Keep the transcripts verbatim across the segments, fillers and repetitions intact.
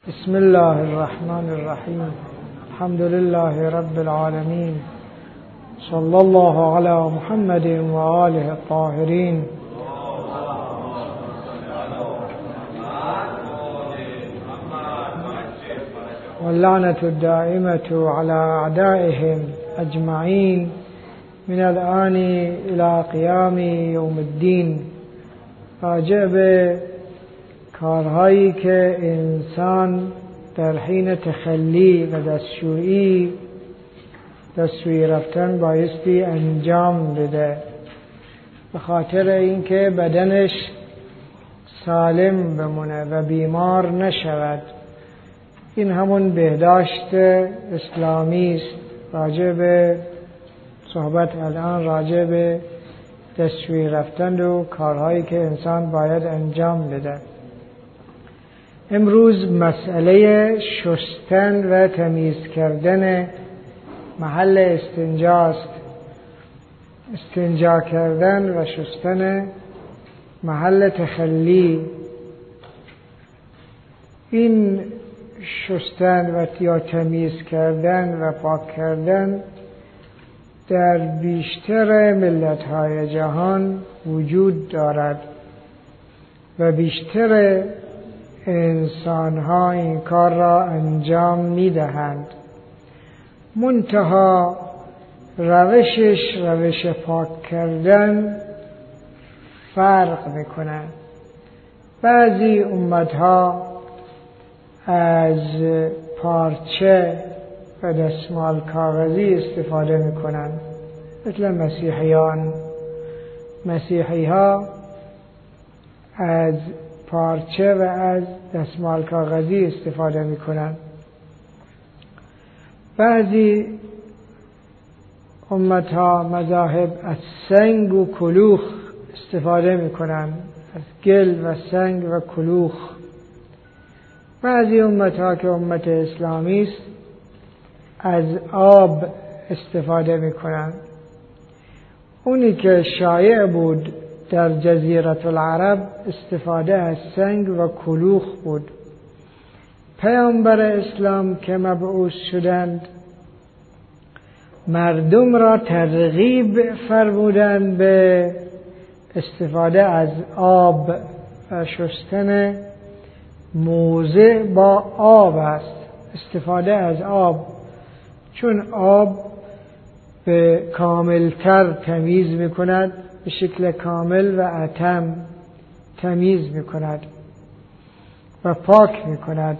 بسم الله الرحمن الرحیم. الحمد لله رب العالمین. صلی الله علی محمد و آله الطاهرین. واللعنة الدائمة على أعدائهم أجمعين من الآن إلى قیام یوم الدین. راجع به کارهایی که انسان در حین تخلی و دستشویی دستشویی رفتن بایستی انجام بده، به خاطر اینکه بدنش سالم بمونه و بیمار نشود. این همون بهداشت اسلامی است. راجع به صحبت الان راجع به دستشویی رفتن و کارهایی که انسان باید انجام بده. امروز مسئله شستن و تمیز کردن محل استنجاست. استنجا کردن و شستن محل تخلی. این شستن و یا تمیز کردن و پاک کردن در بیشتر ملت‌های جهان وجود دارد و بیشتر انسان‌ها این کار را انجام می‌دهند. منتها روشش روش پاک کردن فرق می‌کند. بعضی امت‌ها از پارچه و دستمال کاغذی استفاده می‌کنند، مثل مسیحیان. مسیحی‌ها از پارچه و از دستمال کاغذی استفاده می‌کنند. بعضی امت‌ها مذاهب از سنگ و کلوخ استفاده می‌کنند، از گل و سنگ و کلوخ. بعضی امت‌ها که امت اسلامی است از آب استفاده می‌کنند. اونی که شایع بود در جزیره العرب استفاده از سنگ و کلوخ بود. پیامبر اسلام که مبعوث شدند مردم را ترغیب فرمودند به استفاده از آب و شستن موضع با آب است. استفاده از آب، چون آب به کاملتر تمیز می کند، به شکل کامل و اتم تمیز می کند و پاک می کند.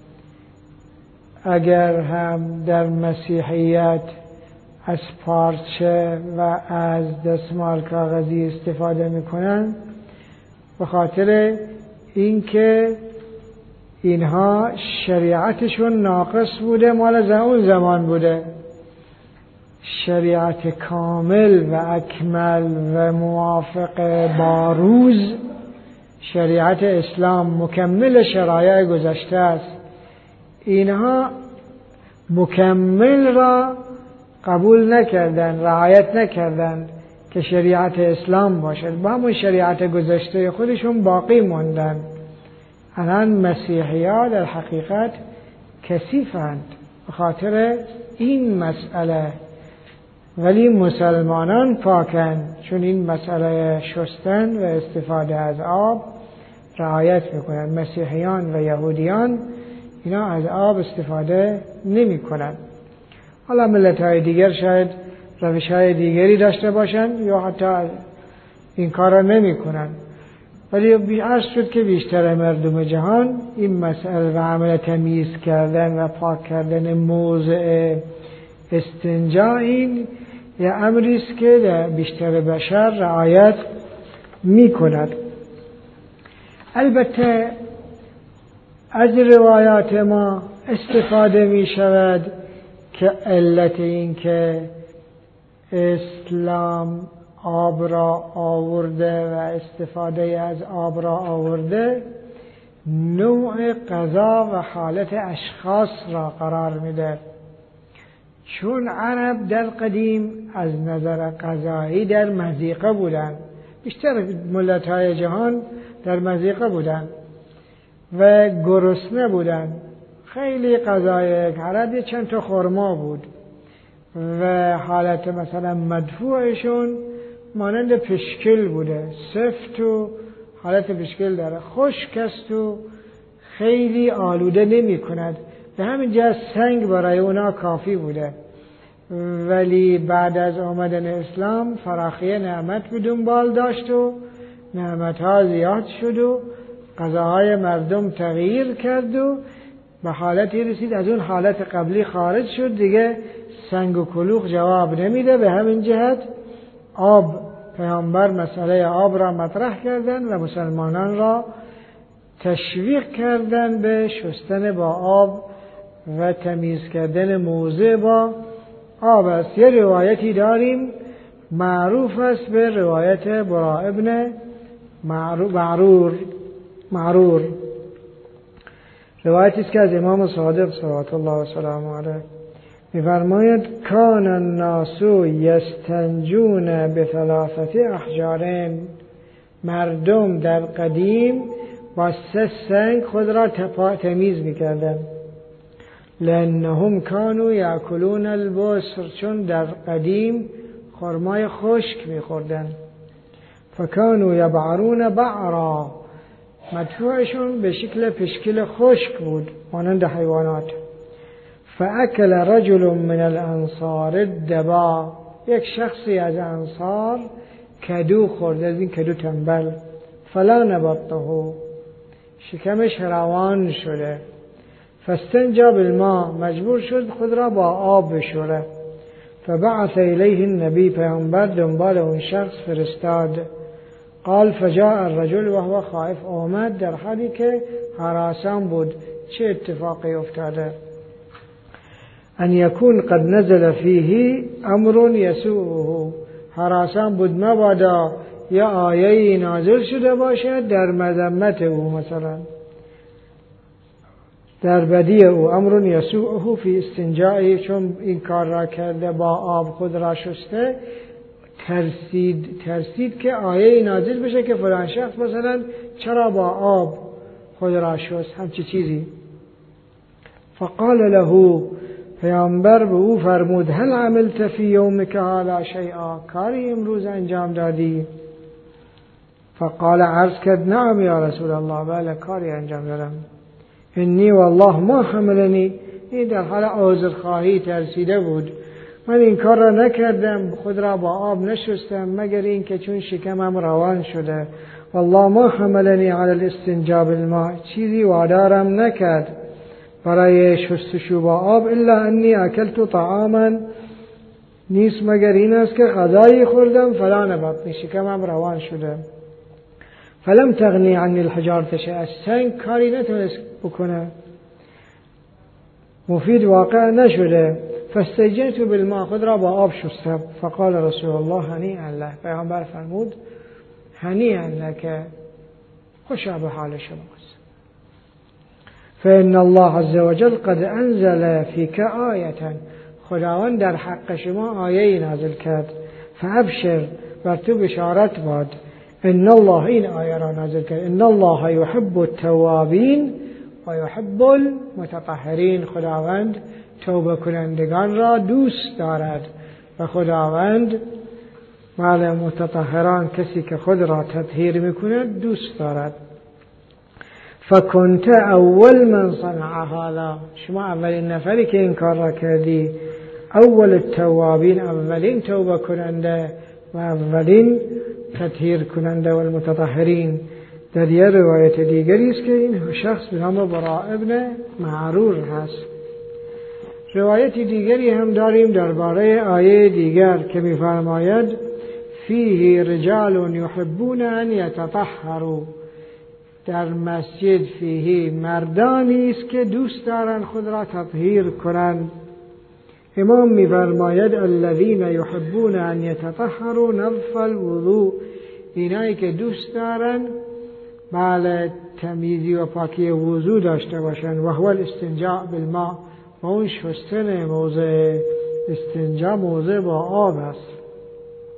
اگر هم در مسیحیت از پارچه و از دستمال کاغذی استفاده می کنند، به خاطر اینکه اینها شریعتشون ناقص بوده، مال اون زمان بوده. شریعت کامل و اکمل و موافق با روز شریعت اسلام مکمل شرایع گذشته است. اینها مکمل را قبول نکردند، رعایت نکردند که شریعت اسلام باشد. با همون شریعت گذشته خودشون باقی موندن. الان مسیحی‌ها در حقیقت کثیفند به خاطر این مسئله، ولی مسلمانان پاکند، چون این مسئله شستن و استفاده از آب رعایت میکنند. مسیحیان و یهودیان اینا از آب استفاده نمی کنند. حالا ملت‌های دیگر شاید روش‌های دیگری داشته باشند یا حتی این کار را نمی کنند، ولی عرض شد که بیشتر مردم جهان این مسئله و عمل تمیز کردن و پاک کردن موضع استنجا این یه امری است که در بیشتر بشر رعایت می کند. البته از روایات ما استفاده می شود که علت این که اسلام آب را آورده و استفاده از آب را آورده نوع غذا و حالت اشخاص را قرار میده. چون عرب در قدیم از نظر غذایی در مضیقه بودند، بیشتر ملت‌های جهان در مضیقه بودند و گرسنه بودند خیلی غذای هر چند تا خرما بود و حالت مثلا مدفوعشون مانند پشکل بوده، سفت و حالت پشکل داره، خشک است و خیلی آلوده نمی کند. به همین جهت سنگ برای اونا کافی بوده. ولی بعد از آمدن اسلام فراخی نعمت به دنبال داشت و نعمتها زیاد شد و غذاهای مردم تغییر کرد و به حالتی رسید از اون حالت قبلی خارج شد، دیگه سنگ و کلوخ جواب نمیده. به همین جهت آب، پیامبر مسئله آب را مطرح کردن و مسلمانان را تشویق کردن به شستن با آب و تمیز کردن موضع با آب است. یه روایتی داریم معروف است به روایت برا ابن معرور معرور روایتی است که از امام صادق صلوات الله و سلامه علیه می‌فرماید کان الناس یستنجون بثلاثه احجار، مردم در قدیم با سه سنگ خود را تمیز می‌کردند. لأنهم كانوا یأکلون البصر، چون در قدیم خرمای خشک می‌خوردند. فکانوا یبعرون بعرا، مدفوعشون به شکل پشکل خشک بود مانند حیوانات. فاکل رجل من الانصار الدبا، یک شخصی از انصار کدو خورد، از این کدو تنبل. فلا نبطه، شکمش روان شده. فاستنجا بالماء، مجبور شد خود را با آب بشوره. فبعث الیه النبی، پیامبر دنبال اون شخص فرستاد. قال فجاء الرجل وهو خائف، آمد در حالی که هراسان بود. چه اتفاقی افتاده؟ ان یکون قد نزل فیه امر یسوءه، هراسان بود مبادا یا آیه نازل شده باشد در مذمت او، مثلا در بدی او. امر یسوءه فی استنجاء، چون این کار را کرده با آب خود را شسته، ترسید ترسید که آیه نازل بشه که فلان شخص مثلا چرا با آب خود را شست، همچی چیزی. فقال له، پیامبر به او فرمود هل عملت فی یومک هذا شیئا، کاری امروز انجام دادی؟ فقال، عرض کرد نعم یا رسول الله، بله کاری انجام دادم. انی والله ما حملنی، این در حال عذرخواهی ترسیده بود، من این کار را نکردم، خود را با آب نشستم مگر این که چون شکمم روان شده. والله ما حملنی علی الاستنجاء بالماء، چیزی وادارم نکرد برای شستشو با آب، الا انی اکلت طعاما، نیست مگر این است که غذایی خوردم، فلان بطنی، شکمم روان شده. فلم تغنی عنی الحجارة شیئا، سنگ کاری نتونست بکنه، مفید واقع نشده. فاستنجیت بالماء، خود را با آب شستم. فقال رسول الله هنیئا لک، پیامبر فرمود هنیئا لک، خوشا به حال شماست. فإن الله عز وجل قد انزل فیک آیة، خداوند در حق شما آیه نازل کرد. فابشر، بر تو بشارت باد. ان الله، این آیه را نازل کرد، ان الله یحب التوابین و یحب المتطهرین، خداوند توبه کنندگان را دوست دارد و خداوند مال متطهران، کسی که خود را تطهیر میکند، دوست دارد. فکنت اول من صنع هذا، شما اولین نفری که این کار را کردی. اول التوابین، اولین توبه کننده و اولین تطهیر کننده و المتطهرین. در یه روایت دیگری است که این شخص به نام برا ابن معرور هست. روایت دیگری هم داریم درباره آیه دیگر که می‌فرماید فیه رجال یحبون ان یتطهروا، در مسجد فیه مردانی است که دوست دارند خود را تطهیر کنند. امام می‌فرماید الذین یحبون ان یتطهروا نظف الوضوء، اینایی که دوست دارند بله تمیزی و پاکی وضو داشته باشند. و هو الاستنجاء بالماء، و اون شستن موضع استنجا موضع با آب است.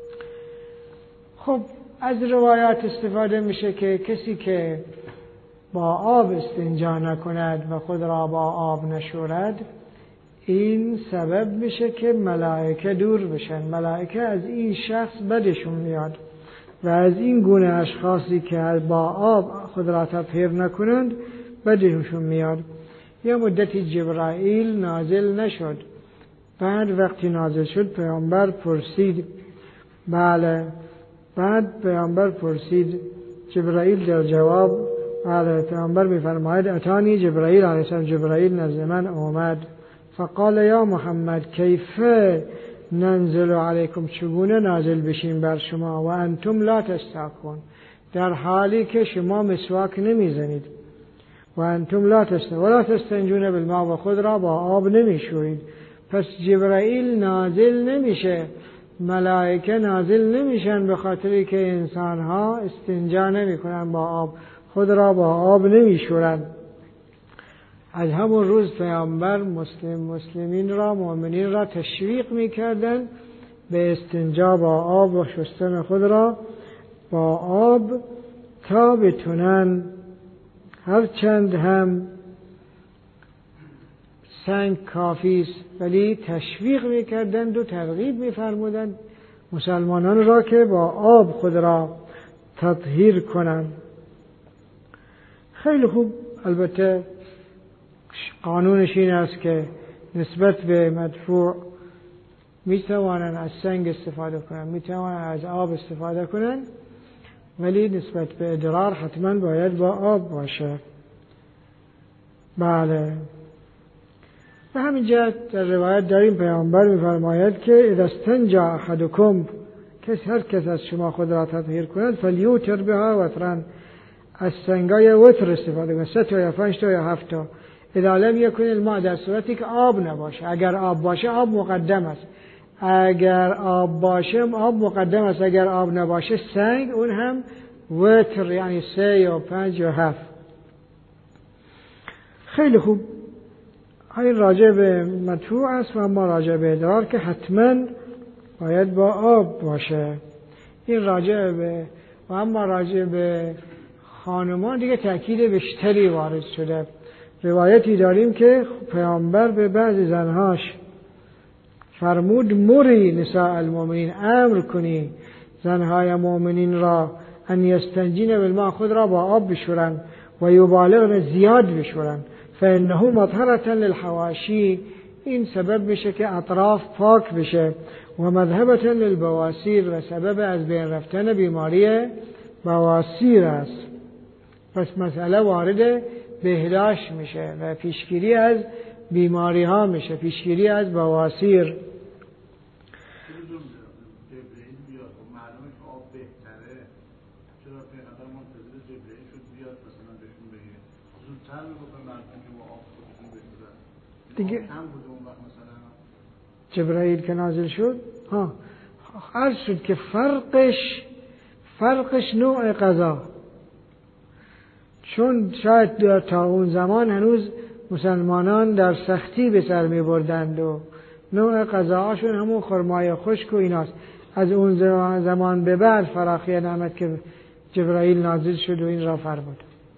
خب از روایات استفاده میشه که کسی که با آب استنجا نکند و خود را با آب نشورد، این سبب میشه که ملائکه دور بشن. ملائکه از این شخص بدشون میاد و از این گونه اشخاصی که با آب خود را تطهیر نکنند بدشون میاد. یه مدتی جبرائیل نازل نشد. بعد وقتی نازل شد پیامبر پرسید، بله، بعد پیامبر پرسید، جبرائیل در جواب، بله، پیامبر میفرماید اتانی جبرائیل علیه السلام، جبرائیل نزد من آمد، فقال یا محمد کیف ننزل علیکم، چگونه نازل بشیم بر شما و انتم لا تستاکون، در حالی که شما مسواک نمیزنید، و انتم لا تستاکون ولا تستنجون بالماء، و خود را با آب نمیشورید. پس جبرائیل نازل نمیشه، ملائکه نازل نمیشن به خاطری که انسانها استنجا نمیکنن با آب، خود را با آب نمیشورن. از همون روز پیامبر مسلم مسلمین را، مؤمنین را تشویق میکردن به استنجا با آب و شستن خود را با آب تا بتونن، هرچند هم سنگ کافی است، ولی تشویق میکردند و ترغیب میفرمودند مسلمانان را که با آب خود را تطهیر کنند. خیلی خوب. البته قانونش این است که نسبت به مدفوع میتوانند از سنگ استفاده کنند، میتوانند از آب استفاده کنند، ولی نسبت به ادرار حتما باید با آب باشه. بله. به همین جهت در روایت داریم پیامبر میفرماید که اذا استنجا احدکم، کس هر کس از شما خود را تطهیر کند، فلیوتر بها وترن، از سنگای وتر استفاده کند، سه تا یا پنج تا یا هفت تا. اذا لم یکن الماء، در صورتی که آب نباشه. اگر آب باشه آب مقدم است، اگر آب باشه آب مقدم است، اگر آب نباشه سنگ، اون هم وتر، یعنی سه یا پنج یا هفت. خیلی خوب. این راجع به مدفوع است و اما راجع به ادرار که حتما باید با آب باشه. این راجع به و اما راجع به خانمان دیگه تأکید بیشتری وارد شده. روایتی داریم که پیامبر به بعضی زنهاش فرمود مری نساء المؤمنین، امر کنی زنهای مؤمنین را ان یستنجین بالماء، خود را با آب بشورن، و یبالغن، زیاد بشورن، فانه مطهرة للحواشی، این سبب میشه که اطراف پاک بشه، و مذهبة للبواسیر، و سبب از بین رفتن بیماری بواسیر است. پس مسئله وارد بهداشت میشه و پیشگیری از بیماری ها میشه، پیشگیری از بواسیر. دیگه جبرائیل که نازل شد، ها عرض شد که فرقش فرقش نوع غذا، چون شاید تا اون زمان هنوز مسلمانان در سختی به سر می بردند و نوع غذاهاشون همون خرمای خشک و ایناست. از اون زمان به بعد فراخی نعمت که جبرائیل نازل شد و این را فرمود.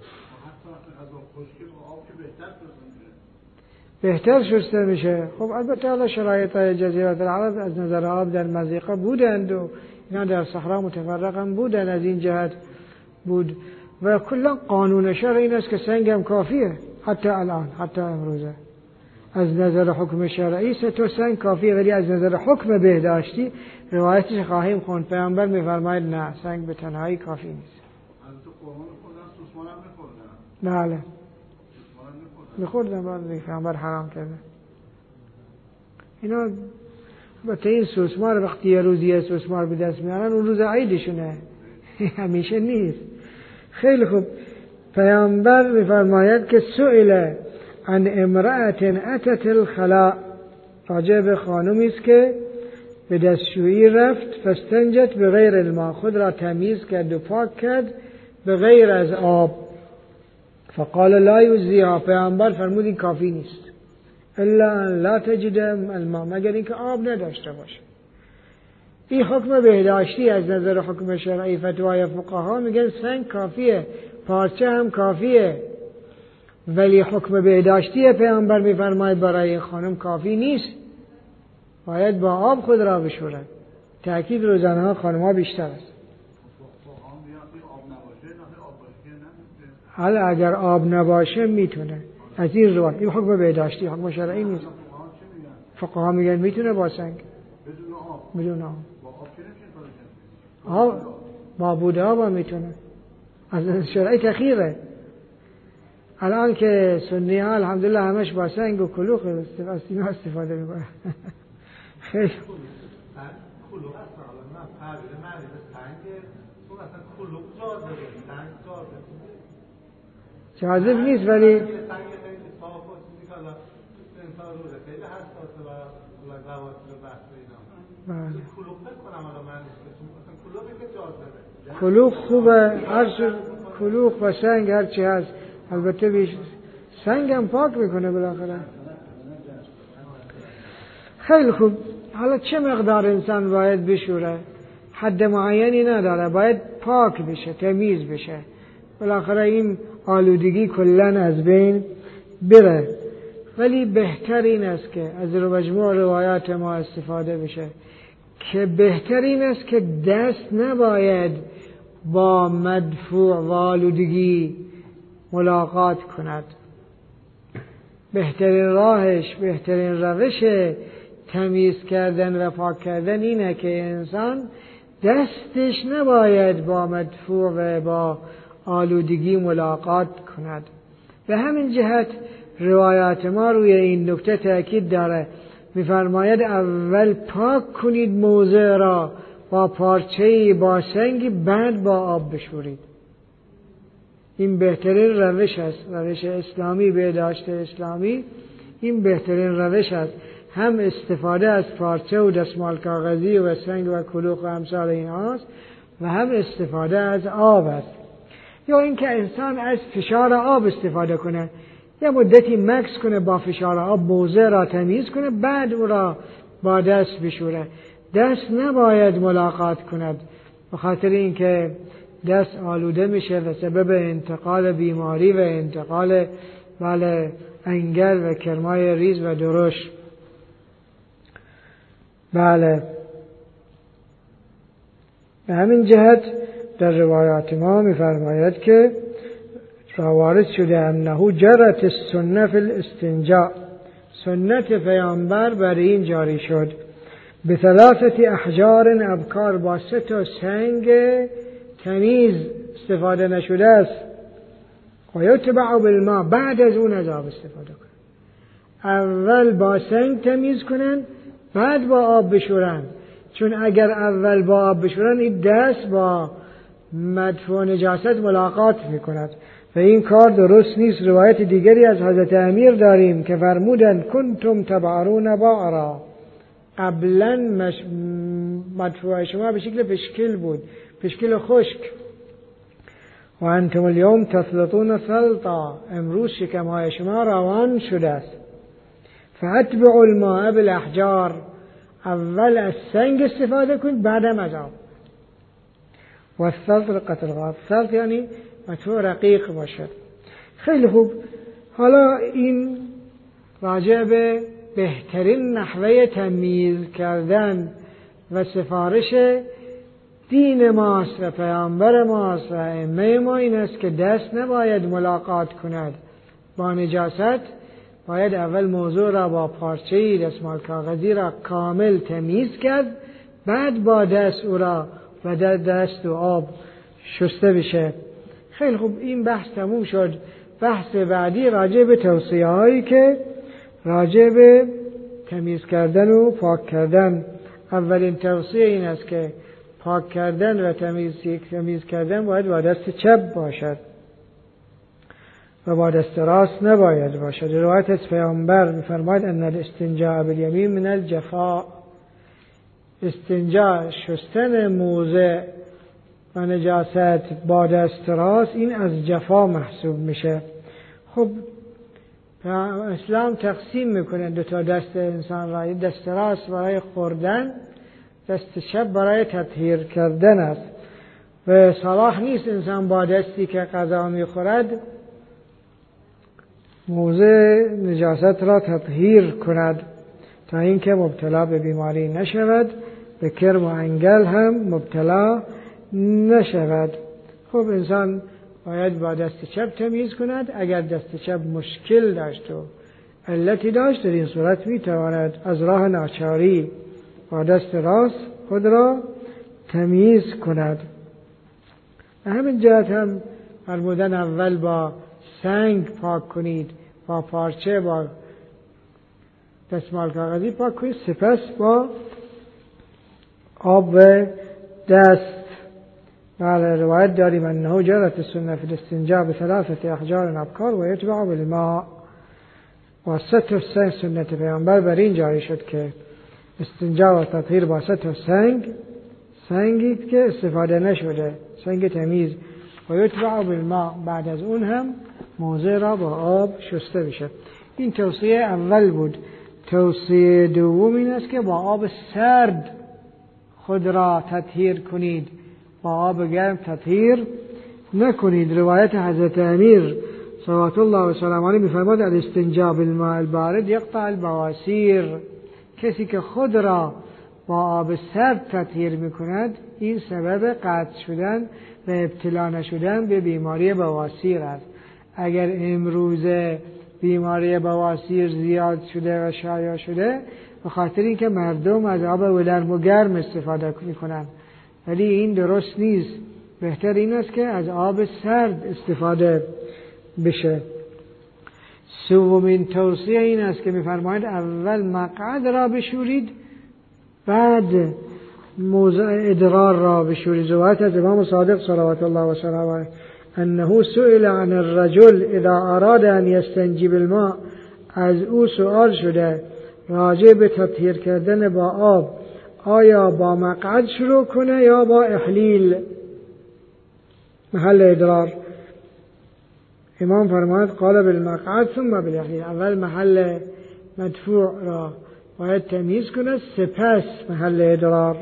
بهتر شسته میشه. خب البته حالا شرایط جزیره العرب از نظر آب در مضیقه بودند و اینا در صحرا متفرق هم بودند، از این جهت بود. و کلا قانون شرع این است که سنگ هم کافیه، حتی الان، حتی امروزه از نظر حکم شرعی سه تا سنگ کافیه، ولی از نظر حکم بهداشتی روایتش خواهیم خوند. پیامبر میفرماید نه، سنگ به تنهایی کافی نیست. بله میخوردن، بعد پیامبر حرام کرده اینا. البته این سوسمار وقتی یه روزی یه سوسمار به دست میارن اون روز عیدشونه، همیشه نیست. خیلی خوب. پیامبر میفرماید که سئل عن امرأة اتت الخلاء، راجع به خانومی است که به دستشویی رفت، فاستنجت به غیر الماء، خود را تمیز کرد و پاک کرد به غیر از آب. فقال لا یجزیها، پیامبر فرمود این کافی نیست، الا ان لا تجد الماء، مگر اینکه آب نداشته باشه. این حکم بهداشتی از نظر حکم شرعی. فتوای فقها میگن سنگ کافیه، پارچه هم کافیه، ولی حکم بهداشتی پیامبر میفرماید برای این خانم کافی نیست، باید با آب خود را بشورد. تأکید رو زنها خانم‌ها بیشتر است. حالا اگر آب نباشه میتونه از این روایت، این حکم بهداشتی، حکم شرعی نیست. فقها میگن میتونه با سنگ بدون آب. آب با بود آب هم میتونه. از شرعی تخیره. الان که سنی ها الحمدلله همش با سنگ و کلوخ استفاده میکنه. خیلی کلوخ هست حالا من تعبیر معنی به سنگ اون اصلا کلوخ جاذبه سنگ جاذبه جاذب نیست ولی سنگ خیلی صاف و چیزی که حالا انسان روزه خیلی حساسه و رواسب و بحث اینا کلوخ بکنم حالا معنیش اصلا کلوخی که جاذبه کلوخ خوبه، هر کلوخ و سنگ هر چی هست، البته بیش سنگ هم پاک میکنه بالاخره. خیلی خوب. حالا چه مقدار انسان باید بشوره؟ حد معینی نداره، باید پاک بشه، تمیز بشه، بالاخره این آلودگی کلن از بین بره. ولی بهتر این است که از رو مجموع روایات ما استفاده بشه که بهتر این است که دست نباید با مدفوع و آلودگی ملاقات کند. بهترین راهش، بهترین روش تمیز کردن و پاک کردن اینه که انسان دستش نباید با مدفوع و با آلودگی ملاقات کند. به همین جهت روایات ما روی این نکته تأکید داره، می‌فرماید اول پاک کنید موضع را با پارچه‌ای با سنگی، بعد با آب بشورید. این بهترین روش است، روش اسلامی، بهداشت اسلامی این بهترین روش است. هم استفاده از پارچه و دستمال کاغذی و سنگ و کلوخ و امثال این هاست و هم استفاده از آب است. یا اینکه انسان از فشار آب استفاده کنه، یه مدتی مکس کنه با فشار آب، موضع را تمیز کنه، بعد او را با دست بشوره. دست نباید ملاقات کند، به خاطر اینکه دست آلوده میشه و سبب انتقال بیماری و انتقال بله انگل و کرمای ریز و درشت. بله به همین جهت در روایات ما می‌فرماید که وارد شده انه جرت السنه فی الاستنجاء، سنت پیامبر بر این جاری شد، به ثلاثه احجار ابکار، با سه تا سنگ تمیز استفاده نشده است، و یتبع بالماء، بعد از اون از آب استفاده کنن. اول با سنگ تمیز کنن بعد با آب بشورن، چون اگر اول با آب بشورن این دست با مدفوع نجاست ملاقات میکند و این کار درست نیست. روایت دیگری از حضرت امیر داریم که فرمودند کنتم تبعرون بعرا، قبلا مش... مدفوع شما به شکل پشکل بود، پشکل خشک، و انتم اليوم تسلطون سلطا، امروز شکمهای شما روان شده است. فاتبعوا الماء بالاحجار، اول از سنگ استفاده کنید بعدم از آب. و السلط قتل غاب، سلط یعنی مدفوع رقیق باشد. خیلی خوب. حالا این راجع به بهترین نحوه تمیز کردن و سفارش دین ماست و پیامبر ماست و ائمه ما این است که دست نباید ملاقات کند با نجاست، باید اول موضوع را با پارچه‌ای دستمال کاغذی را کامل تمیز کرد، بعد با دست او را و دست و آب شسته بشه. خیلی خوب. این بحث تموم شد. بحث بعدی راجع به توصیه هایی که راجع به تمیز کردن و پاک کردن. اولین توصیه این است که پاک کردن و تمیز تمیز کردن باید با دست چپ باشد و با دست راست نباید باشد. روایت از پیامبر می‌فرماید ان الاستنجاء بالیمین من الجفاء، استنجا شستن موضع و نجاست با دست راست این از جفا محسوب میشه. خب اسلام تقسیم میکنه دو تا دست انسان را، دست راست برای خوردن، دست چپ برای تطهیر کردن است و صلاح نیست انسان با دستی که غذا میخورد موضع نجاست را تطهیر کند تا اینکه مبتلا به بیماری نشود، به کرم و انگل هم مبتلا نشود. خب انسان باید با دست چپ تمیز کند. اگر دست چپ مشکل داشت و علتی داشت، در این صورت میتواند از راه ناچاری با دست راست خود را تمیز کند. به همین جهت هم فرمودن اول با سنگ پاک کنید، با پارچه، با دستمال کاغذی پاک کنید، سپس با آب و دست. بله، روایت داریم انه جرت السنه فی الاستنجاء بثلاثه احجار ابکار و یتبع بالماء. واسطه سنگ سنت پیامبر بر این جاری شد که استنجا و تطهیر با سطح سنگ، سنگی که استفاده نشده، سنگ تمیز، و یتبع بالماء، بعد از اون هم موضع را با آب شسته بشه. این توصیه اول بود. توصیه دوم این است که با آب سرد خود را تطهیر کنید، با آب گرم تطهیر نکنید. روایت حضرت امیر صلوات الله و سلام علیه می‌فرماید الاستنجاء بالماء البارد یقطع البواسیر. کسی که خود را با آب سرد تطهیر می‌کند، این سبب قطع شدن و ابتلا نشدن به بیماری بواسیر است. اگر امروزه بیماری بواسیر زیاد شده و شایع شده، به خاطر اینکه مردم از آب ولرم و گرم استفاده می‌کنند، ولی این درست نیست. بهتر این است که از آب سرد استفاده بشه. سومین توصیه این است که می‌فرمایند اول مقعد را بشورید، بعد موضع ادرار را بشورید. روایت از امام صادق صلوات الله و سلامه علیه انه سئل عن الرجل اذا اراد ان یستنجی بالماء، از او سؤال شده راجع به تطهیر کردن با آب، آیا با مقعد شروع کنه یا با احلیل محل ادرار؟ امام فرماید قال بالمقعد ثم بالاحلیل. اول محل مدفوع را باید تمیز کنه، سپس محل ادرار.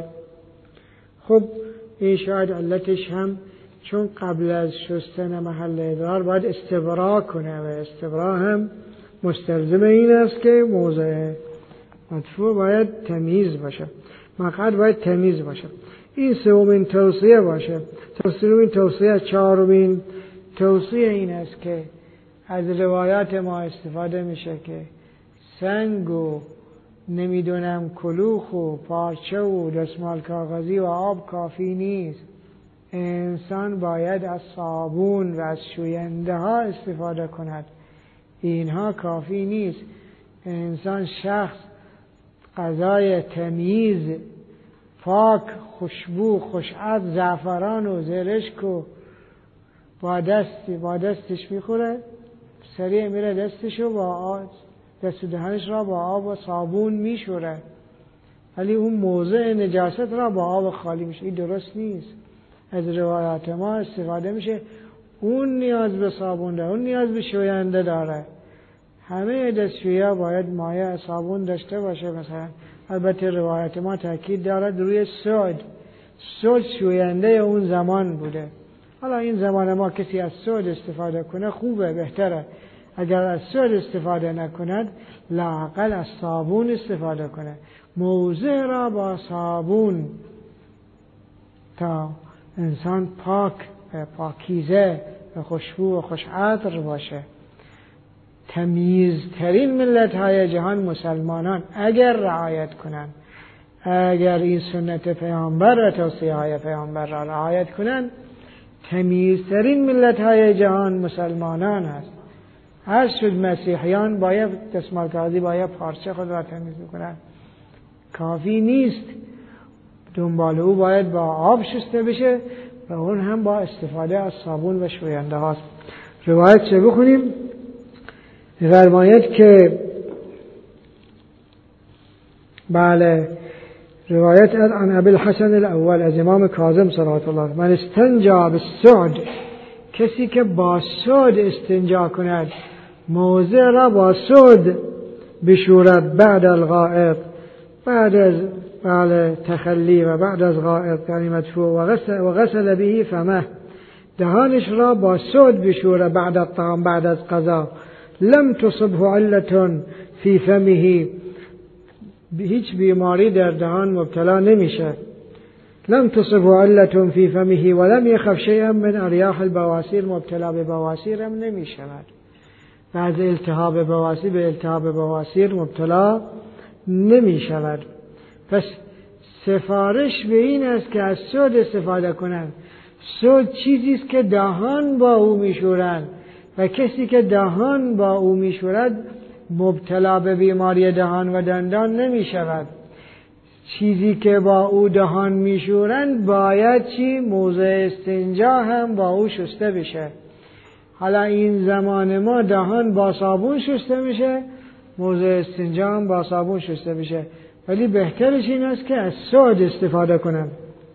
خب این شاید علتش هم چون قبل از شستن محل ادرار باید استبرا کنه و استبرا هم مستلزم این است که موضع مدفوع باید تمیز باشه، مقعد باید تمیز باشه. این سومین توصیه باشه. سومین توصیه. چهارمین توصیه این است که از روایات ما استفاده میشه که سنگ و نمیدونم کلوخ و پارچه و دستمال کاغذی و آب کافی نیست. انسان باید از صابون و از شوینده ها استفاده کند. اینها کافی نیست. انسان شخص غذای تمیز، پاک، خوشبو، خوشعطر، زعفران و زرشک و با دستی با دستش میخوره، سریع میره دستشو با آب، دست و دهنش را با آب و صابون میشوره، ولی اون موضع نجاست را با آب خالی میشه. این درست نیست. از روایات ما استفاده میشه اون نیاز به صابون داره، اون نیاز به شوینده داره. همه دستشویی باید مایع صابون داشته باشه. مثلا البته روایت ما تاکید دارد روی سود. سود شوینده اون زمان بوده. حالا این زمان ما کسی از سود استفاده کنه خوبه، بهتره. اگر از سود استفاده نکند، لااقل از صابون استفاده کنه. موضع را با صابون تا انسان پاک و پاکیزه و خوشبو و خوشعطر باشه. تمیزترین ملت های جهان مسلمانان اگر رعایت کنن، اگر این سنت پیامبر و توصیه های پیامبر را رعایت کنن، تمیزترین ملت های جهان مسلمانان است. هر شد مسیحیان باید دستمال کاغذی باید پارچه خود را تمیز کنن، کافی نیست. دنبال او باید با آب شسته بشه و اون هم با استفاده از صابون و شوینده هاست. روایت چه بخونیم؟ فرماید که بله، روایت عن ابی الحسن الاول از امام کاظم صلوات الله، من استنجا بالسعد، کسی که با سعد استنجا کند، موضع را با سعد بشورد بعد الغائط، بعد از بله تخلی و بعد از غائط یعنی مدفوع، و غسل, و غسل به فمه، دهانش را با سعد بشورد بعد الطعام، بعد از غذا، لم تصبه علة فی فمه، هیچ بیماری در دهان مبتلا نمیشه. لم تصبه علة فی فمه ولم یخف شیئا من اریاح البواسیر، مبتلا به بواسیر هم نمیشود. بعد التهاب بواسیر به التهاب بواسیر مبتلا نمیشود. پس سفارش به این است که از سود استفاده کنند. سود چیزی است که دهان با او میشورند و کسی که دهان با او میشورد مبتلا به بیماری دهان و دندان نمی شود. چیزی که با او دهان میشورند باید چی؟ موضع استنجا هم با او شسته بشه. حالا این زمان ما دهان با صابون شسته میشه، موضع استنجا هم با صابون شسته بشه، ولی بهترش این است که از سود استفاده کنم.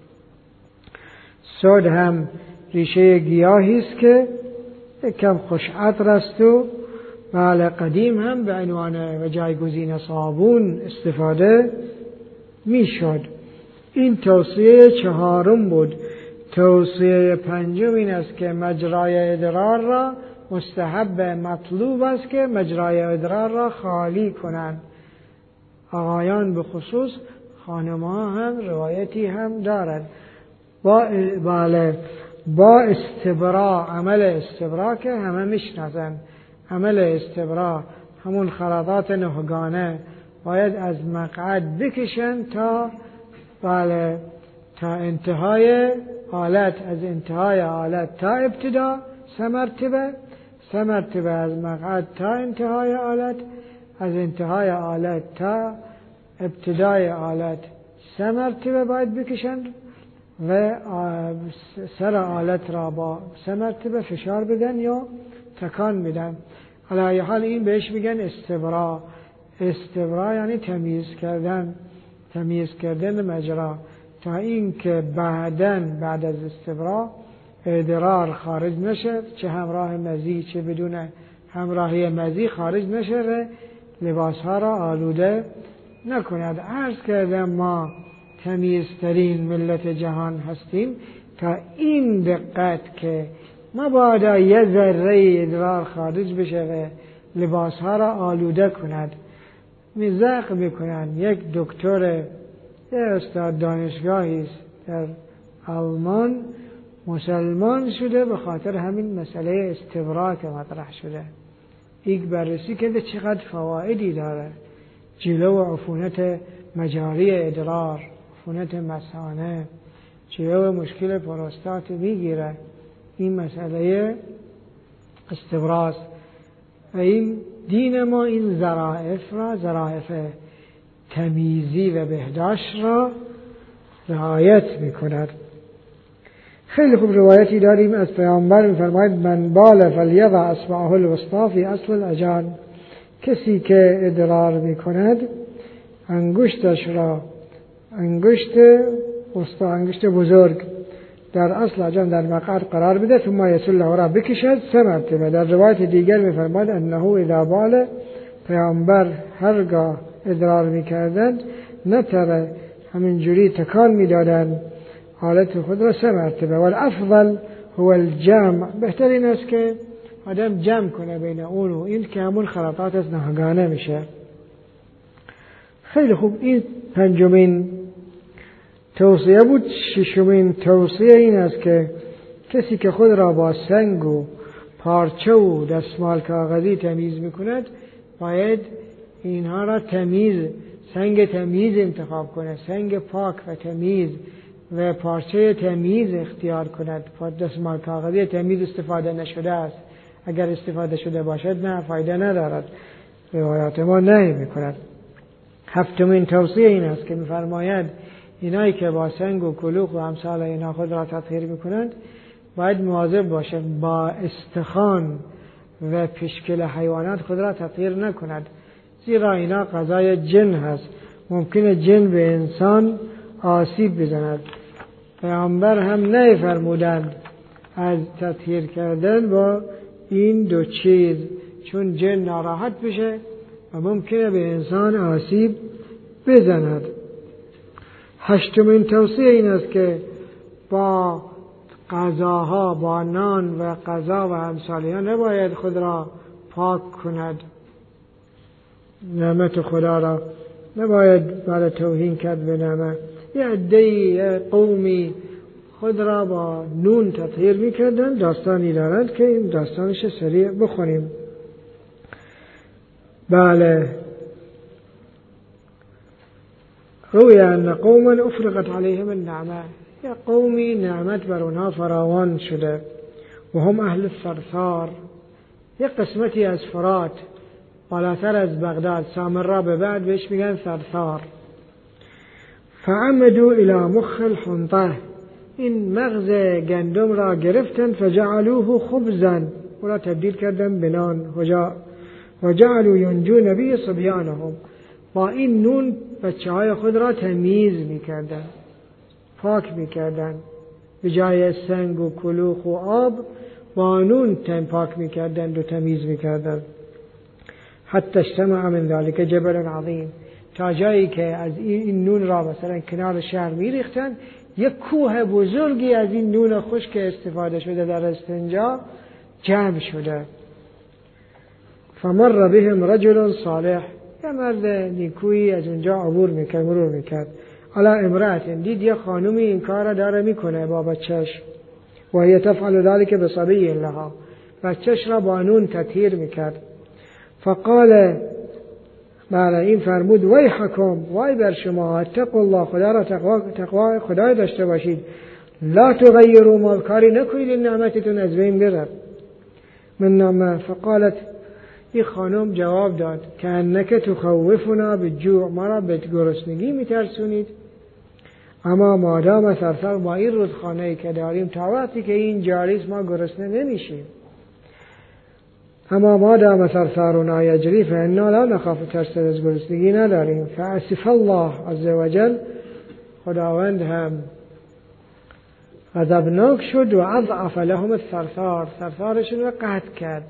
سود هم ریشه گیاهی است که کم خوش عطر است و بله قدیم هم به عنوان و جایگزین صابون استفاده میشد. این توصیه چهارم بود. توصیه پنجم این است که مجرای ادرار را مستحب مطلوب است که مجرای ادرار را خالی کنند. آقایان به خصوص، خانم‌ها هم روایتی هم دارد. با بله با استبرا، عمل استبرا که همه میشناسن. عمل استبرا همون خراطات نهگانه باید از مقعد بکشن تا بله تا انتهای آلت، از انتهای آلت تا ابتدا سه مرتبه، سه مرتبه از مقعد تا انتهای آلت، از انتهای آلت تا ابتدای آلت سه مرتبه باید بکشن و سر آلت را با سه مرتبه فشار بدن یا تکان بدن. علی حال این بهش میگن استبرا. استبرا یعنی تمیز کردن، تمیز کردن مجرا، تا این که بعدن بعد از استبرا ادرار خارج نشه، چه همراه مزی چه بدون همراهی مزی خارج نشه و لباسها را آلوده نکند. عرض کردم ما تمیزترین ملت جهان هستیم تا این دقت که مبادا یه ذره ادرار خارج بشه و لباسها را آلوده کند. مزاق میکنن. یک دکتر، یه استاد دانشگاهی است در آلمان، مسلمان شده به خاطر همین مسئله استبرا که مطرح شده. یک بررسی کرده چقدر فوائدی داره. جلو عفونت مجاری ادرار، عفونت مثانه، جلو مشکل پروستات میگیره. این مسئله استبراست و این دین ما این ظرافت را، ظرافت تمیزی و بهداشت را رعایت میکند. خیلی خوب روایتی داریم از پیامبر میفرماید من بال فلیضع اصبعه الوسطی فی اصل العجان، کسی که ادرار میکند انگشتش را، انگشت وسطی، انگشت بزرگ در اصل عجان در مقعد قرار بده، ثم یسله را بکشد سه مرتبه. در روایت دیگر میفرماید انه اذا بال، پیامبر هرگاه ادرار میکردند نتره همینجوری تکان میدادند حالت خود را سه مرتبه. والافضل هو الجمع، بهترین است که آدم جمع کنه بین اون و این که همون خلطات از نهگانه میشه. خیلی خوب. این پنجمین توصیه بود. ششمین توصیه این است که کسی که خود را با سنگ و پارچه و دستمال کاغذی تمیز میکند باید اینها را تمیز، سنگ تمیز انتخاب کنه، سنگ پاک و تمیز و پارچه تمیز اختیار کند. دستمال کاغذی تمیز استفاده نشده است، اگر استفاده شده باشد نه، فایده ندارد، روایات ما نهی میکند. هفتمین توصیه این است که میفرماید اینایی که با سنگ و کلوخ و امثال اینا خود را تطهیر میکنند باید مواظب باشند با استخوان و پشکل حیوانات خود را تطهیر نکند، زیرا اینا غذای جن هست، ممکنه جن به انسان آسیب بزند. پیامبر هم نفرمودند از تطهیر کردن با این دو چیز، چون جن ناراحت بشه و ممکنه به انسان آسیب بزند. هشتمین توصیه این است که با غذاها، با نان و غذا و امثالیها نباید خود را پاک کند نعمت خدا را، نباید برای توهین کرد به نعمت. یه عده‌ای قومی خود را با نون تطهیر میکردن. داستانی دارد که این داستانش سریع بخونیم. بله، روی ان قوما افرغت علیهم النعمه، یا قومی نعمت بر اونها فراوان شده. و هم اهل الثرثار، یک قسمتی از فرات بالاتر از بغداد، سامرا به بعد بهش میگن ثرثار. فعمدوا الى مخ الحنطه، این مغز گندم را گرفتن. فجعلوه خبزا، او را تبدیل کردن به نان. و جعلوا ینجون به صبیانهم، با این نون بچه های خود را تمیز میکردن، پاک میکردن. به جای سنگ و کلوخ و آب با نون تم پاک میکردن و تمیز میکردن. حتی اجتمع من ذلك جبل عظیم، تا جایی که از این نون را مثلا کنار شهر میریختن، یک کوه بزرگی از این نون خشک استفاده شده در استنجا جمع شده. فمر بهم رجل صالح، یه مرد نیکویی از اونجا عبور میکرد، مرور میکرد. علی امرأة، دید یه خانومی این کار را داره میکنه با بچهش. و هی تفعل ذلك بصبی لها، بچهش را با نون تطهیر میکرد. فقال، بله، این فرمود ویحکم، وای بر شما، اتقوا الله، خدا را تقوا تقوا خدای داشته باشید. لا تغیروا ما، کاری نکنید این نعمتتون از بین بره. من نعمه. فقالت، این خانم جواب داد که انک تخوفنا بالجوع، ما را به گرسنگی میترسونید. اما مادام ثرثار، با این رودخانه‌ای که داریم تا وقتی که این جاریست ما گرسنه نمیشیم. اما مادام ثرثارنا یجری فانا لا نخاف، ترس از گرسنگی نداریم. فاسف الله عز وجل، خداوند هم غضبناک شد و اضعف لهم الثرثار، ثرثارشون رو قطع کرد،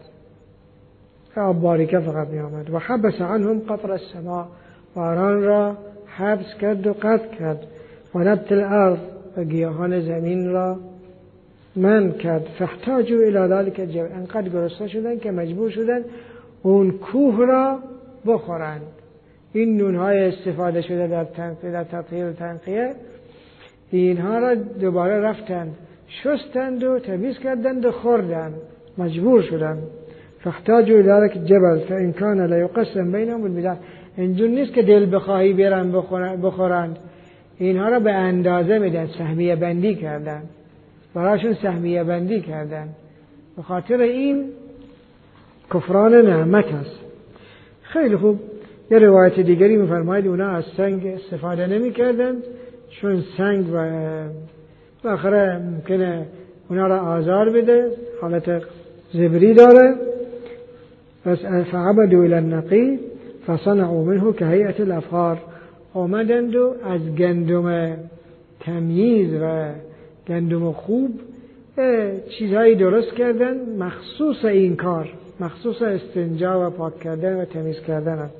آب باریکه فقط می آمد. و حبس عنهم قطر السماء، باران را حبس کرد و قطع کرد. و نبت الارض، و گیاهان زمین را من کرد. فاحتاجوا الى ذلك الجبل، انقدر گرسنه شدن که مجبور شدن اون کوه را بخورند. این نونهای استفاده شده در تنقیه، در تطهیر و تنقیه، اینها را دوباره رفتند شستند و تمیز کردند و خوردند، مجبور شدند. فاحتاجوا الى ذلك الجبل فان كان لا يقسم بينهم بالميزان، اینجور نیست که دل بخواهی برن بخورند، اینها را به اندازه میدن، سهمیه بندی کردن، براشون سهمیه بندی کردن. به خاطر این کفران نعمت است. خیلی خوب. یه روایت دیگری میفرماید اونا از سنگ استفاده نمی کردن، چون سنگ و بالاخره ممکنه اونا را آزار بده، حالت زبری داره. پس فعبدوا الى النقی فصنعوا منه كهيئة الافخار، آمدند و از گندم تمیز و گندم خوب چیزهایی درست کردن مخصوص این کار، مخصوص استنجا و پاک کردن و تمیز کردن،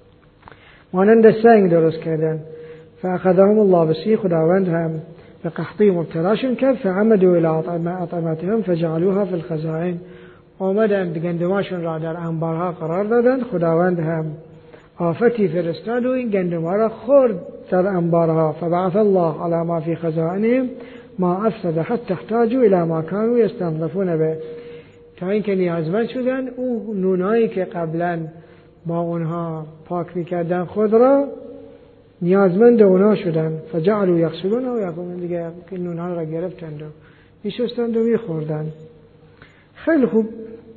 مانند سنگ درست کردن. فاخذهم الله بسی، خداوند هم به قحطی مبتلاشون کرد. فعمدوا الى اطعمتهم فجعلوها في الخزائن، آمدند گندماشون را در انبارها قرار دادند. خداوند هم آفتی فرستاد و این گندمها را خورد در انبارها. فبعث الله على ما في خزائنهم ما افسد حتى احتاجوا الى ما كانوا يستنظفون به، تا اینکه نیازمند شدن اون نونایی که قبلا با اونها پاک میکردن خود را، نیازمند اونها شدن. فجعلوا یغسلون و یاکلون، دیگه که نونها را گرفتند و میشستند و میخوردند. خیلی خوب.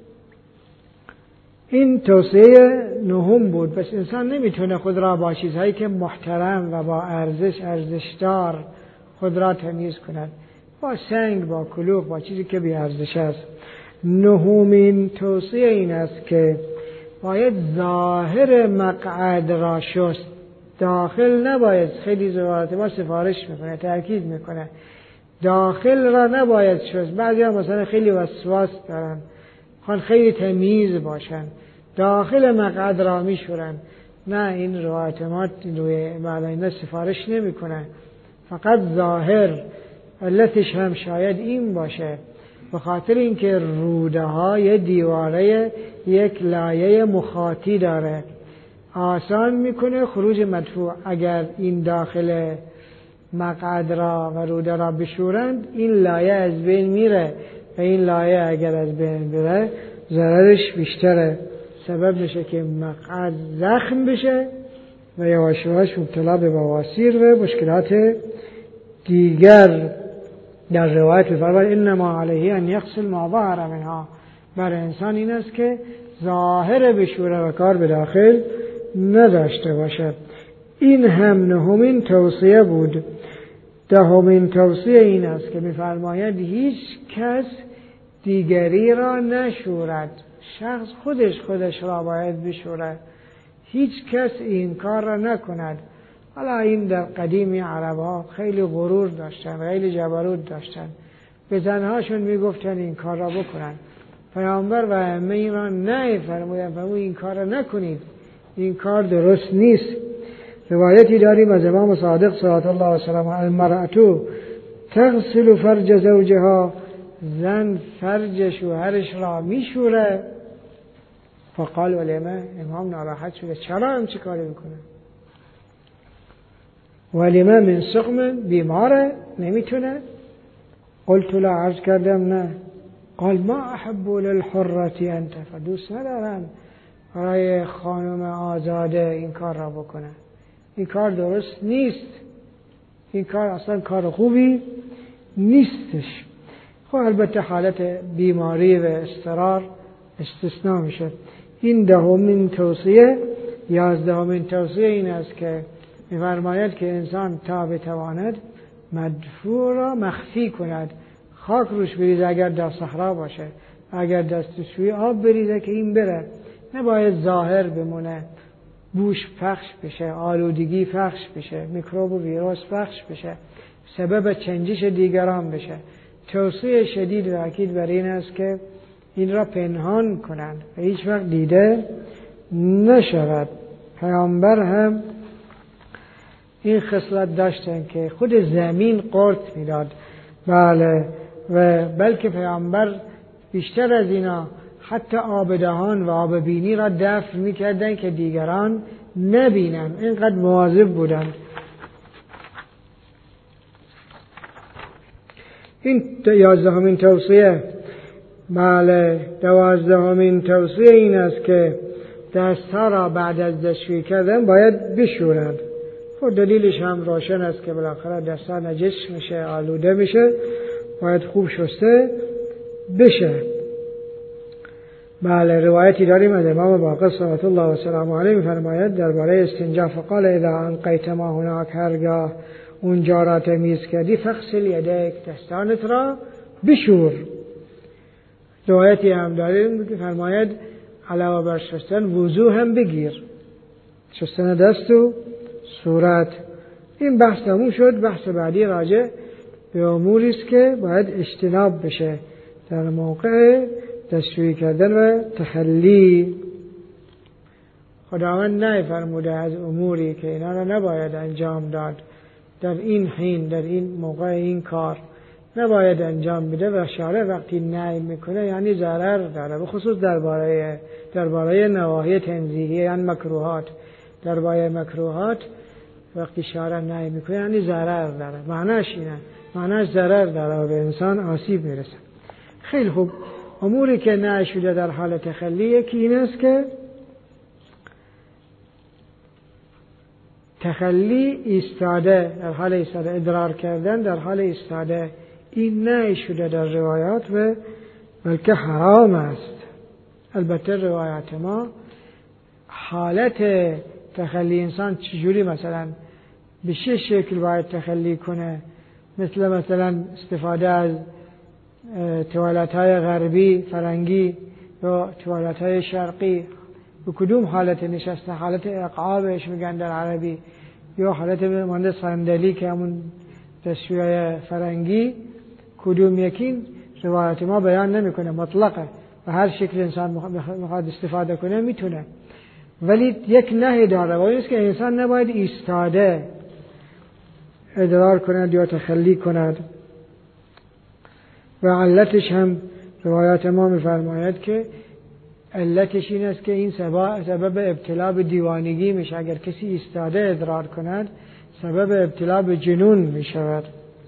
این توصیه نهم بود. پس انسان نمیتونه خود را با چیزهایی که محترم و با ارزش ارزشدار خود را تمیز کند، با سنگ، با کلوخ، با چیزی که بی ارزش است. نهمین توصیه این است که باید ظاهر مقعد را شست، داخل نباید. خیلی زوارت ما سفارش میکنه، تاکید میکنه داخل را نباید شست. بعضی ها مثلا خیلی وسواس دارن، خوان خیلی تمیز باشن، داخل مقعد را میشورن. نه، این روایت ما روی بعد سفارش نمیکنه، فقط ظاهر. علتش هم شاید این باشه به خاطر اینکه روده های دیواره یک لایه مخاطی داره، آسان میکنه خروج مدفوع. اگر این داخل مقعد را و روده را بشورند این لایه از بین میره و این لایه اگر از بین بره ضررش بیشتره، سبب میشه که مقعد زخم بشه و یواش یواش مبتلا به بواسیر و مشکلات دیگر. در روایت می‌فرماید انما علیه ان یغسل ما ظهر منها، بر انسان این است که ظاهر بشوره و کار به داخل نداشته باشد. این هم نهمین توصیه بود. دهمین توصیه این است که می‌فرماید هیچ کس دیگری را نشورد، شخص خودش خودش را باید بشورد، هیچ کس این کار را نکند. حالا این در قدیمی عرب‌ها خیلی غرور داشتن، خیلی جبروت داشتن، به زنهاشون میگفتن این کار را بکنن. پیامبر و ائمه این را نه فرمودن، فرمود این کار را نکنید، این کار درست نیست. روایتی داریم از امام صادق صلوات الله علیه و سلم: المرأة تغسل فرج زوجها، زن فرج شوهرش را میشوره. فقال ولما، امام ناراحت شده چرا هم چه کاری میکنه؟ ولما من سقم، بیماره نمیتونه. قلت لا، عرض کردم نه. قال ما احب للحرة انت، دوست ندارم برای خانم آزاده این کار را بکنه، این کار درست نیست، این کار اصلا کار خوبی نیستش. خب البته حالت بیماری و اضطرار استثناء میشه. این دهمین توصیه. یازدهمین توصیه این است که می‌فرماید که انسان تا بتواند مدفوع را مخفی کند، خاک روش بریزه اگر در صحرا باشه، اگر دستشویی آب بریزه که این بره، نباید ظاهر بمونه، بوش پخش بشه، آلودگی پخش بشه، میکروب و ویروس پخش بشه، سبب چنجش دیگران بشه. توصیه شدید و اکید بر این است که این را پنهان کنند و هیچ وقت دیده نشود. پیامبر هم این خصلت داشتن که خود زمین قرط میداد. بله، و بلکه پیامبر بیشتر از اینا حتی آب دهان و آب بینی را دفع میکردن که دیگران نبینن، اینقدر مواظب بودند. این یازدهمین توصیه. بله، دوازدهمین توصیه این است که دستها را بعد از دستشویی کردن باید بشورند. خب دلیلش هم روشن است که بالاخره دستها نجس میشه، آلوده میشه، باید خوب شسته بشه. بله، روایتی داریم از امام باقر صلوات الله و سلامه علیه میفرماید درباره استنجا: فقال اذا انقیت ما هناک، هرگاه اونجا را تمیز کردی، فغسل یدیک، دستانت را بشور. روایتی هم داریم که فرماید علاوه بر شستن وضو هم بگیر، شستن دست و صورت. این بحث تموم شد. بحث بعدی راجع به اموری است که باید اجتناب بشه در موقع دستشویی کردن و تخلی. خداوند نفرموده از اموری که اینا را نباید انجام داد در این حین، در این موقع این کار نباید انجام بده و شارع وقتی نهی میکنه یعنی ضرر داره، به خصوص درباره درباره نواهی تنزیهی یعنی مکروهات. درباره مکروهات وقتی شارع نهی میکنه یعنی ضرر داره، معناش اینه، معناش ضرر داره و به انسان آسیب میرسه. خیلی خوب. اموری که نهی شده در حال تخلی یکی این است که تخلی ایستاده، در حال ایستاده، ادرار کردن در حال ایستاده، این نهی شده در روایات و بلکه حرام است. البته روایات ما حالت تخلی انسان چجوری، مثلا به چه شکل باید تخلی کنه، مثل مثلا استفاده از توالت های غربی فرنگی یا توالت های شرقی، به کدوم حالت نشسته، حالت اقعابش میگن در عربی، یا حالت مانند صندلی که همون دستشویی فرنگی، کدوم یکی روایت ما بیان نمیکنه، مطلقه و هر شکل انسان میخواد استفاده کنه میتونه، ولی یک نهی داره و این است که انسان نباید ایستاده ادرار کند یا تخلی کند. و علتش هم روایات ما می‌فرماید که علتش این است که این سبب سبب ابتلا به دیوانگی میشه. اگر کسی ایستاده ادرار کند سبب ابتلا به جنون میشود.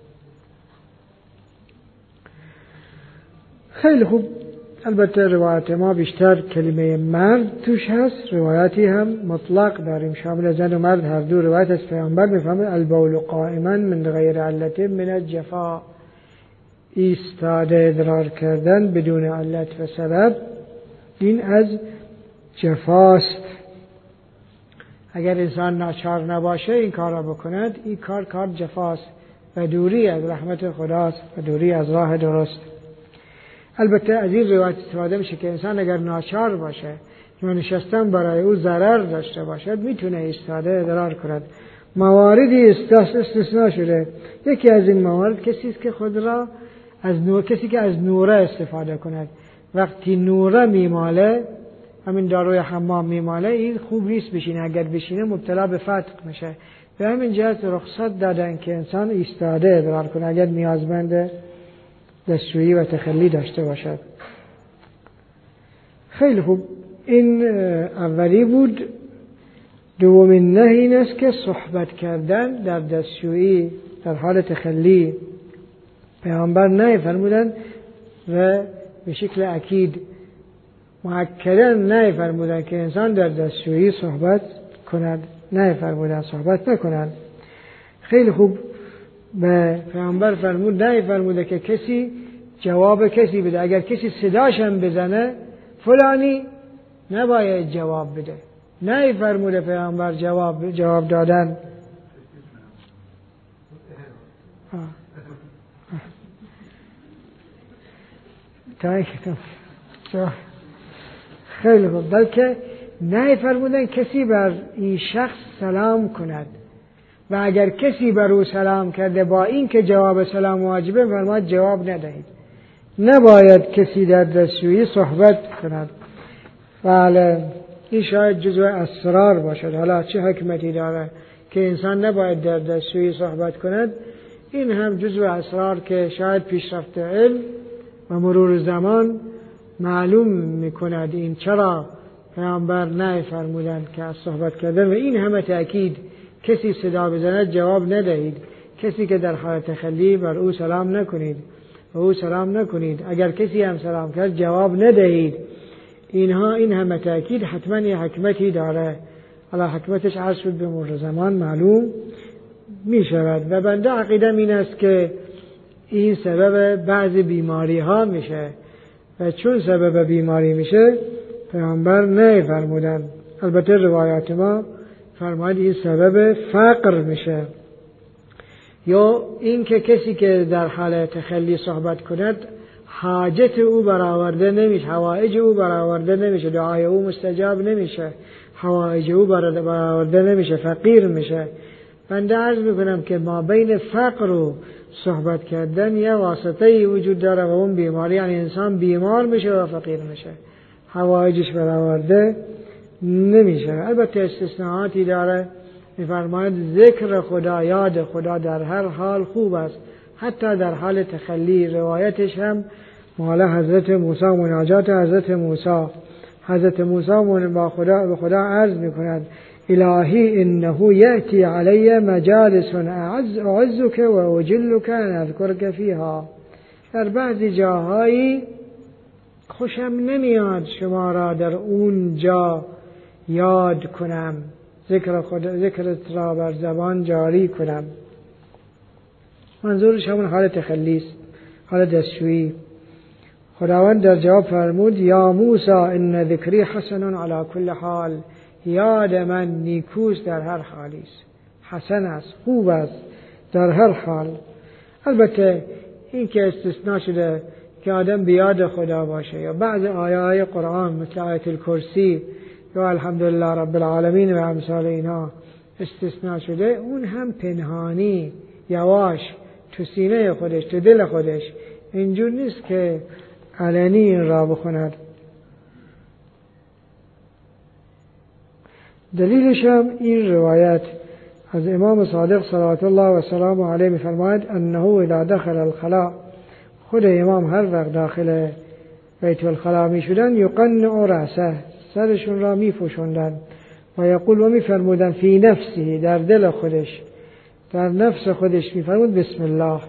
خیلی خوب. البته روایت ما بیشتر کلمه مرد توش هست، روایتی هم مطلق داریم شامل زن و مرد هر دو روایت از پیامبر میفهمه البول قائما من غیر علت من الجفا، ایستاده ادرار کردن بدون علت و سبب این از جفاست. اگر انسان ناچار نباشه این کار را بکند این کار کار جفاست و دوری از رحمت خداست و دوری از راه درست. البته از این روایت استفاده میشه که انسان اگر ناچار باشه یا نشستن برای او ضرر داشته باشد میتونه ایستاده ادرار کند. مواردی استثناء شده. یکی از این موارد کسی است که خود را از نور، کسی که از نوره استفاده کند. وقتی نوره میماله، همین داروی حمام میماله، این خوب نیست بشینه، اگر بشینه مبتلا به فتق میشه. به همین جهت رخصت دادن که انسان ایستاده ادرار کنه اگر نیازمند دستشویی و تخلی داشته باشد. خیلی خوب. این اولی بود. دومین نهی این است که صحبت کردن در دستشویی در حال تخلی پیامبر نه فرمودن و به شکل اکید مؤکدا نه فرمودن که انسان در دستشویی صحبت کند، نه فرمودن صحبت نکنند. خیلی خوب. به پیامبر فرمود نه فرموده که کسی جواب کسی بده. اگر کسی صداشم بزنه فلانی نباید جواب بده. نه فرموده پیامبر جواب جواب دادن. خیلی خوب. بلکه نه فرمودن کسی بر این شخص سلام کند و اگر کسی بر او سلام کرده با این که جواب سلام واجبه فرماید جواب ندهید. نباید کسی در دستشویی صحبت کند. بله این شاید جزو اسرار باشد. حالا چه حکمتی داره که انسان نباید در دستشویی صحبت کند؟ این هم جزو اسرار که شاید پیشرفت علم و مرور زمان معلوم میکند این چرا پیامبر نه فرمودند که از صحبت کردن و این همه تأکید کسی صدا بزند جواب ندهید. کسی که در حالت تخلی بر او سلام نکنید و او سلام نکنید. اگر کسی هم سلام کرد جواب ندهید. اینها این همه تأکید حتما یه حکمتی داره. حالا حکمتش عرض شد به مرور زمان معلوم می شود و بنده عقیدم این است که این سبب بعضی بیماری ها میشه و چون سبب بیماری میشه پیامبر نه فرمودن. البته روایات ما فرماید این سبب فقر میشه یا این که کسی که در حالت تخلی صحبت کند حاجت او برآورده نمیشه، حوائج او برآورده نمیشه، دعای او مستجاب نمیشه، حوائج او برآورده نمیشه، فقیر میشه. بنده عرض میکنم که ما بین فقر و صحبت کردن یه واسطه‌ای وجود داره و اون بیماری، یعنی انسان بیمار میشه و فقیر میشه، حوائجش برآورده نمیشه. البته استثناءاتی داره. میفرماید ذکر خدا، یاد خدا در هر حال خوب است، حتی در حال تخلی. روایتش هم مال حضرت موسی، مناجات حضرت موسی. حضرت موسی با خدا به خدا عرض میکند الهی انه یأتی علی مجالس اعز اعزک و اجلک ان اذکرک فیها. در بعضی جاهایی خوشم نمیاد شما را در اون جا یاد کنم، ذکر خدا، ذکرت را بر زبان جاری کنم. منظورش همون حال تخلی است، حال دستشویی. خداوند در جواب فرمود یا موسی ان ذکری حسن علی کل حال. یاد من نیکوست در هر حالی است، حسن است، خوب است در هر حال. البته این که استثناء شده که آدم بیاد خدا باشه یا بعض آیات قرآن مثل آیت الکرسی یا الحمدلله رب العالمین و امثال اینا استثناء شده، اون هم پنهانی یواش تو سینه خودش، تو دل خودش، اینجور نیست که علنی این را بخوند. دلیلش هم این روایت از امام صادق صلوات الله و سلامه علیه می‌فرماید انه اذا دخل الخلاء، خود امام هر وقت داخل بیت الخلا می شدن یقنع رأسه، سرشون را می پوشوندن و یقول و می فرمودن فی نفسی، در دل خودش، در نفس خودش می فرمود بسم الله.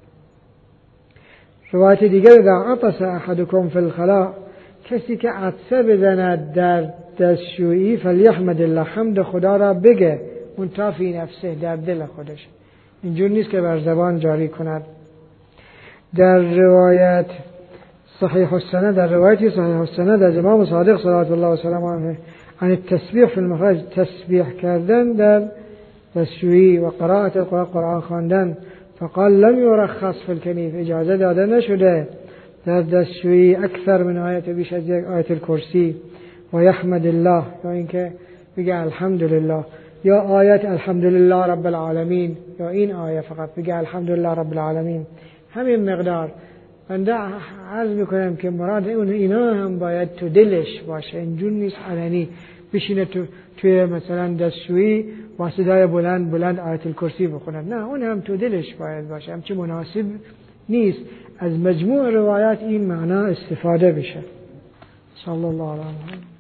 روایت دیگر در عطس احدکم فی الخلا، کسی که عطسه بزند در دستشویی فلیحمد الله، حمد خدا را بگه، منتها فی نفسه، در دل خودش، اینجور نیست که بر زبان جاری کند. در روایت صحیح السند، در روایتی صحیح السند از امام صادق صلوات الله وسلم علیه عن التسبیح فی المخرج، تسبیح کردن در دستشویی و قرائت القرآن، قرآن خواندن، فقال لم يرخص فی الکنیف، اجازه داده نشده در دستشویی اکثر من آیت، بیش از یک آیت الکرسی، و یحمد الله، یا اینکه بگه الحمدلله، یا آیت الحمدلله رب العالمین، یا این آیه فقط بگه الحمدلله رب العالمین، همین مقدار. بنده عرض میکنم که مراد اون اینا هم باید تو دلش باشه، اینجور نیست علنی بشینه تو توی مثلا دستشویی با صدای بلند بلند آیت الکرسی بخوند، نه، اون هم تو دلش باید باشه، همچی مناسب نیست. از مجموع روایات این معنا استفاده بشه. صلی الله علیه و